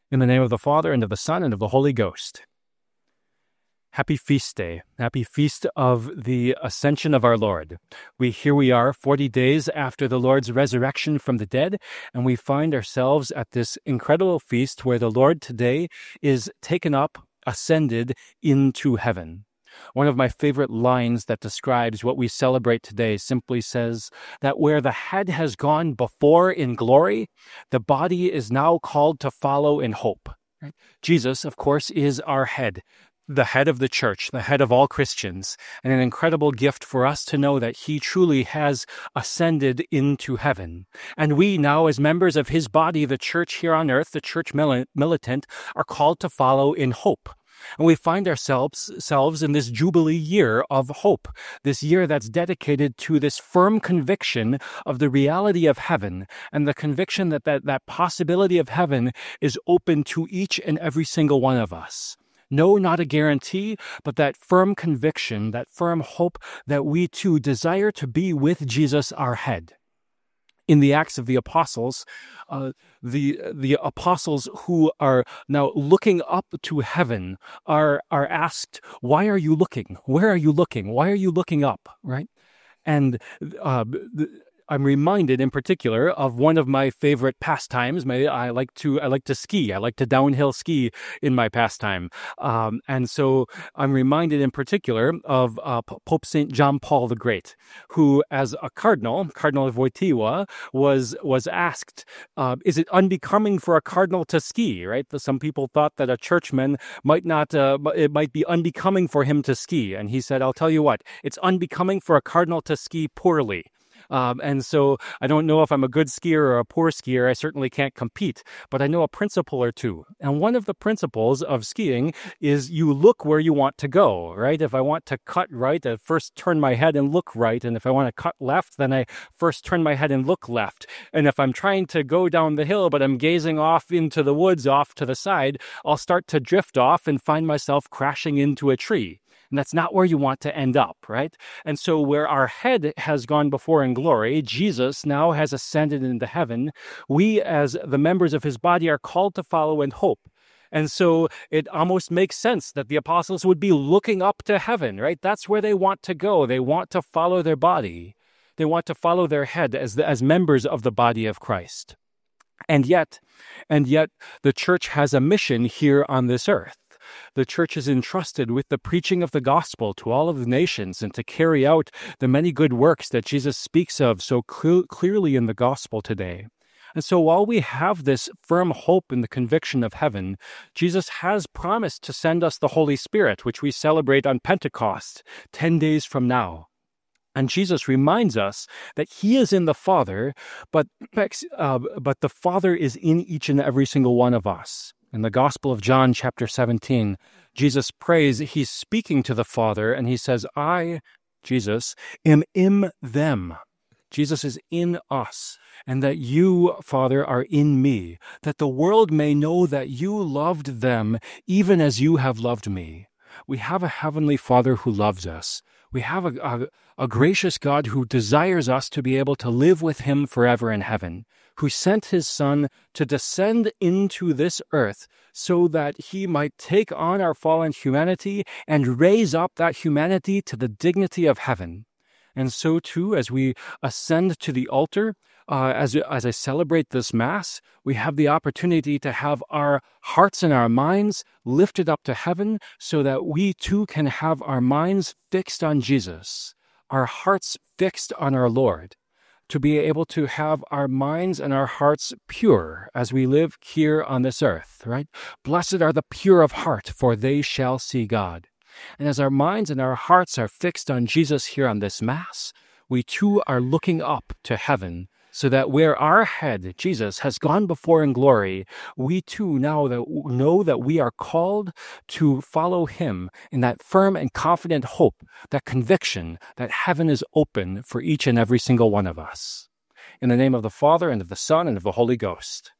In the name of the Father, and of the Son, and of the Holy Ghost. Happy Feast Day. Happy Feast of the Ascension of our Lord. Here we are, 40 days after the Lord's resurrection from the dead, and we find ourselves at this incredible feast where the Lord today is taken up, ascended into heaven. One of my favorite lines that describes what we celebrate today simply says that where the head has gone before in glory, the body is now called to follow in hope. Right? Jesus, of course, is our head, the head of the church, the head of all Christians, and an incredible gift for us to know that he truly has ascended into heaven. And we now, as members of his body, the church here on earth, the church militant, are called to follow in hope. And we find ourselves in this Jubilee year of hope, this year that's dedicated to this firm conviction of the reality of heaven and the conviction that possibility of heaven is open to each and every single one of us. No, not a guarantee, but that firm conviction, that firm hope that we too desire to be with Jesus, our head. In the Acts of the Apostles, the apostles who are now looking up to heaven are asked, "Why are you looking? Where are you looking? Why are you looking up?" Right? And I'm reminded in particular of one of my favorite pastimes. I like to ski. I like to downhill ski in my pastime. And so I'm reminded in particular of Pope St. John Paul the Great, who as a Cardinal of Wojtyła, was asked, is it unbecoming for a cardinal to ski, right? Some people thought that a churchman might not, it might be unbecoming for him to ski. And he said, I'll tell you what, it's unbecoming for a cardinal to ski poorly. And so I don't know if I'm a good skier or a poor skier. I certainly can't compete, but I know a principle or two. And one of the principles of skiing is you look where you want to go, right? If I want to cut right, I first turn my head and look right. And if I want to cut left, then I first turn my head and look left. And if I'm trying to go down the hill, but I'm gazing off into the woods off to the side, I'll start to drift off and find myself crashing into a tree. And that's not where you want to end up, right? And so where our head has gone before in glory, Jesus now has ascended into heaven. We, as the members of his body, are called to follow in hope. And so it almost makes sense that the apostles would be looking up to heaven, right? That's where they want to go. They want to follow their body. They want to follow their head as members of the body of Christ. And yet, the church has a mission here on this earth. The church is entrusted with the preaching of the gospel to all of the nations and to carry out the many good works that Jesus speaks of so clearly in the gospel today. And so while we have this firm hope in the conviction of heaven, Jesus has promised to send us the Holy Spirit, which we celebrate on Pentecost, 10 days from now. And Jesus reminds us that he is in the Father, but the Father is in each and every single one of us. In the Gospel of John, chapter 17, Jesus prays, he's speaking to the Father, and he says, I, Jesus, am in them. Jesus is in us, and that you, Father, are in me, that the world may know that you loved them even as you have loved me. We have a heavenly Father who loves us. We have a gracious God who desires us to be able to live with him forever in heaven, who sent his Son to descend into this earth so that he might take on our fallen humanity and raise up that humanity to the dignity of heaven. And so too, as we ascend to the altar, as I celebrate this Mass, we have the opportunity to have our hearts and our minds lifted up to heaven so that we too can have our minds fixed on Jesus, our hearts fixed on our Lord, to be able to have our minds and our hearts pure as we live here on this earth, right? Blessed are the pure of heart, for they shall see God. And as our minds and our hearts are fixed on Jesus here on this Mass, we too are looking up to heaven, so that where our head, Jesus, has gone before in glory, we too now know that we are called to follow him in that firm and confident hope, that conviction that heaven is open for each and every single one of us. In the name of the Father, and of the Son, and of the Holy Ghost.